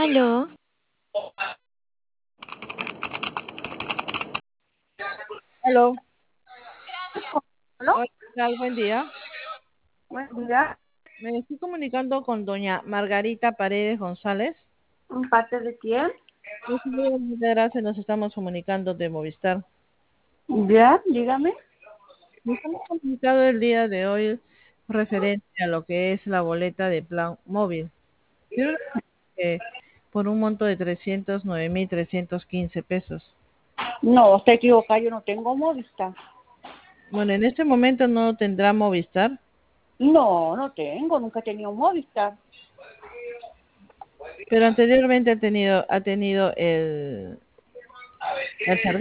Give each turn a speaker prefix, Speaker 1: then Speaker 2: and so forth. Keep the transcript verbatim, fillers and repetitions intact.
Speaker 1: Aló,
Speaker 2: Hello.
Speaker 3: ¿Aló?
Speaker 2: Hola, ¿qué tal? Buen día.
Speaker 3: Buen día.
Speaker 2: Me estoy comunicando con doña Margarita Paredes González.
Speaker 3: ¿En parte de quién?
Speaker 2: Yo soy de Gracias, nos estamos comunicando de Movistar.
Speaker 3: Ya, dígame.
Speaker 2: Nos hemos comunicado el día de hoy referente a lo que es la boleta de plan móvil. Tiene una- eh, por un monto de trescientos nueve mil trescientos quince pesos.
Speaker 3: No, está equivocado, yo no tengo Movistar.
Speaker 2: Bueno, en este momento no tendrá Movistar,
Speaker 3: No, no tengo, nunca he tenido Movistar.
Speaker 2: pero anteriormente ha tenido, ha tenido el, el servicio.